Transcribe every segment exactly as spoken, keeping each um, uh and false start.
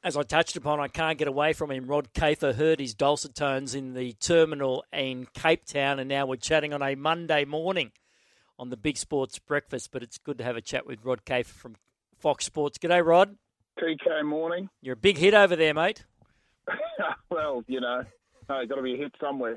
as I touched upon, I can't get away from him. Rod Kafer heard his dulcet tones in the terminal in Cape Town, and now we're chatting on a Monday morning on the Big Sports Breakfast. But it's good to have a chat with Rod Kafer from Fox Sports. G'day, Rod. T K morning. You're a big hit over there, mate. Well, you know, hey, got to be a hit somewhere.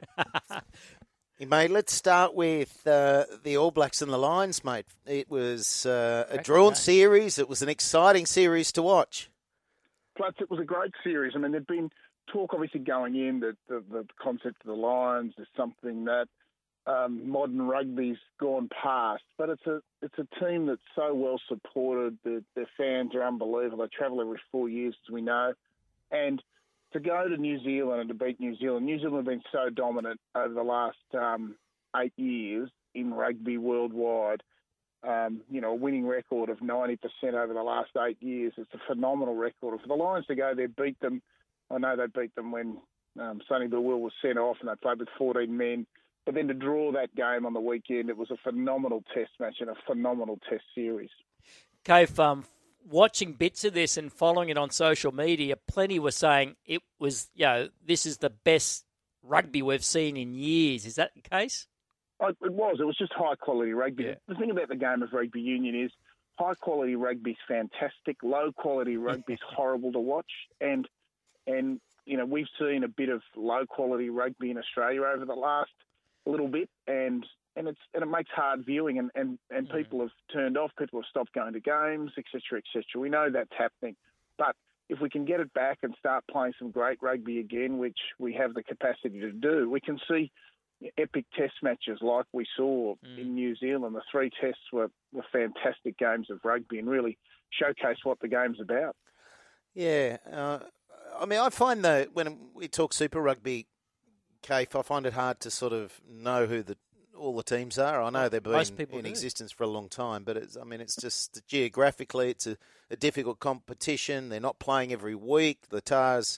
Hey, mate, let's start with uh, the All Blacks and the Lions, mate. It was uh, a drawn series. It was an exciting series to watch. Plus, it was a great series. I mean, there'd been talk, obviously, going in that the, the concept of the Lions is something that um, modern rugby's gone past. But it's a it's a team that's so well supported. The, their fans are unbelievable. They travel every four years, as we know. And to go to New Zealand and to beat New Zealand, New Zealand have been so dominant over the last um, eight years in rugby worldwide. Um, you know, a winning record of ninety percent over the last eight years. It's a phenomenal record. For the Lions to go there, beat them, I know they beat them when um, Sonny Bill Will was sent off and they played with fourteen men. But then to draw that game on the weekend, it was a phenomenal test match and a phenomenal test series. Kaif, um, watching bits of this and following it on social media, plenty were saying it was, you know, this is the best rugby we've seen in years. Is that the case? It was. It was just high-quality rugby. Yeah. The thing about the game of rugby union is high-quality rugby's fantastic. Low-quality rugby's horrible to watch. And, and you know, we've seen a bit of low-quality rugby in Australia over the last little bit, and and it's and it makes hard viewing, and, and, and mm. people have turned off. People have stopped going to games, et cetera, et cetera. We know that's happening. But if we can get it back and start playing some great rugby again, which we have the capacity to do, we can see epic test matches like we saw mm. in New Zealand. The three tests were, were fantastic games of rugby and really showcase what the game's about. Yeah. Uh, I mean, I find that when we talk Super Rugby, Kaif, I find it hard to sort of know who the all the teams are. I know they've been in do. existence for a long time, but it's, I mean, it's just geographically, it's a, a difficult competition. They're not playing every week. The Tars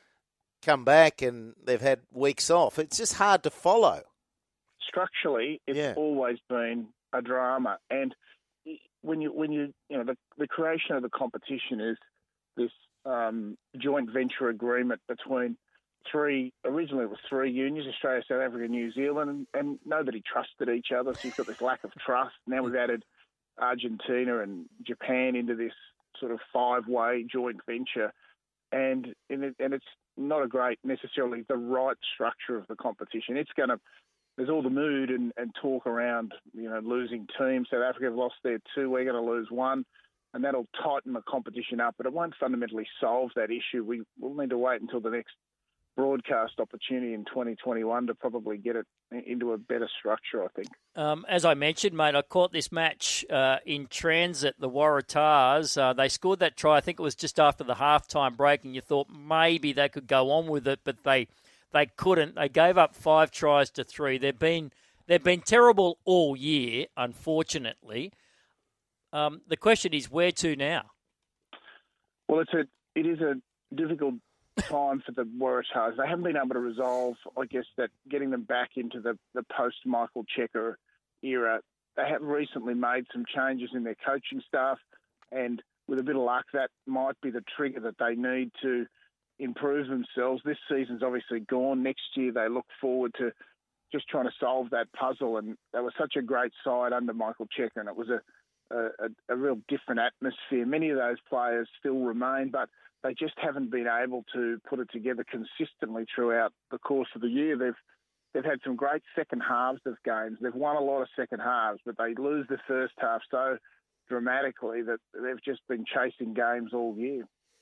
come back and they've had weeks off. It's just hard to follow. Structurally, it's yeah. always been a drama, and when you when you you know the, the creation of the competition is this um, joint venture agreement between three. Originally, it was three unions: Australia, South Africa, New Zealand, and, and nobody trusted each other. So you've got this lack of trust. Now we've added Argentina and Japan into this sort of five-way joint venture, and and, it, and it's not a great, necessarily the right structure of the competition. It's going to, there's all the mood and, and talk around, you know, losing teams. South Africa have lost their two, we're going to lose one, and that'll tighten the competition up, but it won't fundamentally solve that issue. We, we'll need to wait until the next broadcast opportunity in twenty twenty-one to probably get it into a better structure, I think. Um, as I mentioned, mate, I caught this match uh, in transit, the Waratahs. Uh, they scored that try, I think it was just after the halftime break, and you thought maybe they could go on with it, but they they couldn't. They gave up five tries to three. They've been they've been terrible all year, unfortunately. Um, the question is, where to now? Well, it's a it is a difficult time for the Waratahs. They haven't been able to resolve, I guess, that getting them back into the, the post-Michael Checker era. They have recently made some changes in their coaching staff, and with a bit of luck, that might be the trigger that they need to improve themselves. This season's obviously gone. Next year, they look forward to just trying to solve that puzzle, and they were such a great side under Michael Checker, and it was a, a, a real different atmosphere. Many of those players still remain, but they just haven't been able to put it together consistently throughout the course of the year. They've they've had some great second halves of games. They've won a lot of second halves, but they lose the first half so dramatically that they've just been chasing games all year.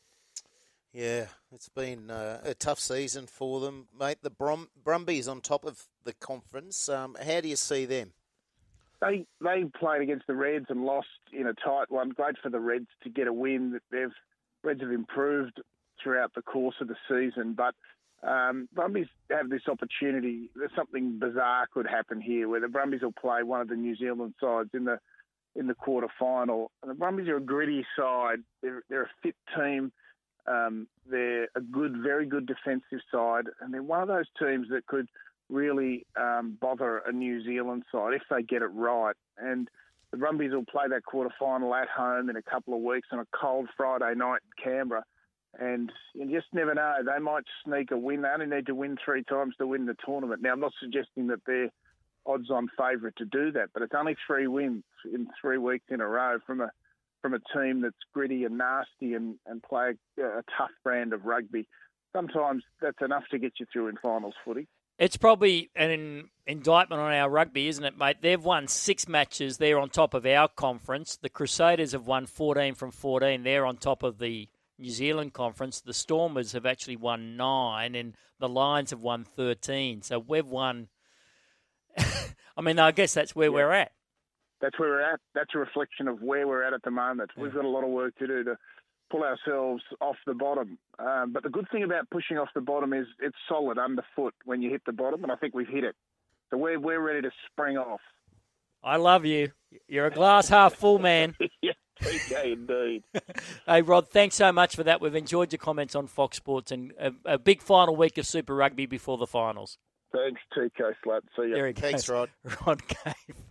Yeah, it's been uh, a tough season for them, mate. The Brum- Brumbies on top of the conference. Um, how do you see them? They they played against the Reds and lost in a tight one. Great for the Reds to get a win. They've Reds have improved throughout the course of the season, but um, Brumbies have this opportunity. There's something bizarre could happen here, where the Brumbies will play one of the New Zealand sides in the in the quarter final. And the Brumbies are a gritty side. They're, they're a fit team. Um, they're a good, very good defensive side, and they're one of those teams that could really um, bother a New Zealand side if they get it right. And the Brumbies will play that quarter final at home in a couple of weeks on a cold Friday night in Canberra. And you just never know. They might sneak a win. They only need to win three times to win the tournament. Now, I'm not suggesting that they're odds-on favourite to do that, but it's only three wins in three weeks in a row from a from a team that's gritty and nasty and, and play a, a tough brand of rugby. Sometimes that's enough to get you through in finals footy. It's probably an indictment on our rugby, isn't it, mate? They've won six matches. They're on top of our conference. The Crusaders have won fourteen from fourteen. They're on top of the New Zealand conference. The Stormers have actually won nine, and the Lions have won thirteen. So we've won. I mean, I guess that's where yeah. we're at. That's where we're at. That's a reflection of where we're at at the moment. Yeah. We've got a lot of work to do to pull ourselves off the bottom. Um, but the good thing about pushing off the bottom is it's solid underfoot when you hit the bottom, and I think we've hit it. So we're we're ready to spring off. I love you. You're a glass half full man. Yeah, okay, indeed. Hey, Rod, thanks so much for that. We've enjoyed your comments on Fox Sports, and a, a big final week of Super Rugby before the finals. Thanks, T K Slut. See you. Thanks, Rod. Rod Cave.